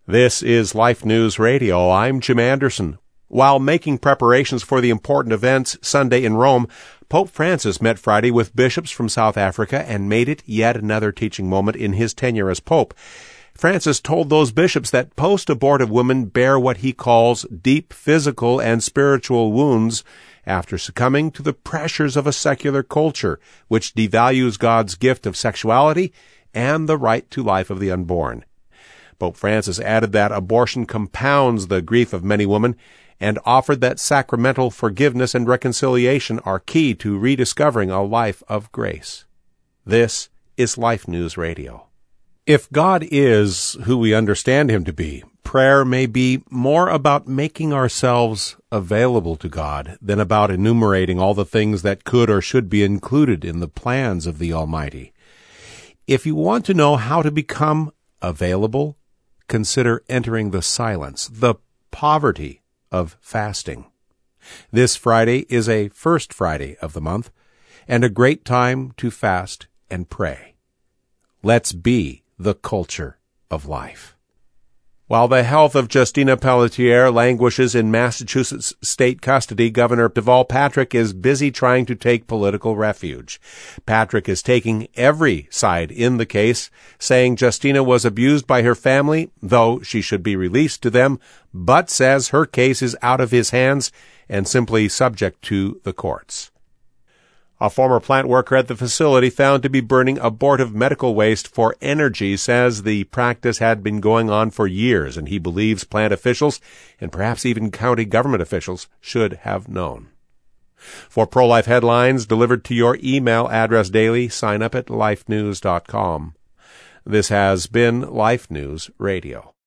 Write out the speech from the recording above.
This is Life News Radio. I'm Jim Anderson. While making preparations for the important events Sunday in Rome, Pope Francis met Friday with bishops from South Africa and made it yet another teaching moment in his tenure as Pope. Francis told those bishops that post-abortive women bear what he calls deep physical and spiritual wounds after succumbing to the pressures of a secular culture, which devalues God's gift of sexuality and the right to life of the unborn. Pope Francis added that abortion compounds the grief of many women and offered that sacramental forgiveness and reconciliation are key to rediscovering a life of grace. This is Life News Radio. If God is who we understand Him to be, prayer may be more about making ourselves available to God than about enumerating all the things that could or should be included in the plans of the Almighty. If you want to know how to become available, consider entering the silence, the poverty of fasting. This Friday is a first Friday of the month and a great time to fast and pray. Let's be the culture of life. While the health of Justina Pelletier languishes in Massachusetts state custody, Governor Deval Patrick is busy trying to take political refuge. Patrick is taking every side in the case, saying Justina was abused by her family, though she should be released to them, but says her case is out of his hands and simply subject to the courts. A former plant worker at the facility found to be burning abortive medical waste for energy says the practice had been going on for years, and he believes plant officials, and perhaps even county government officials, should have known. For pro-life headlines delivered to your email address daily, sign up at lifenews.com. This has been Life News Radio.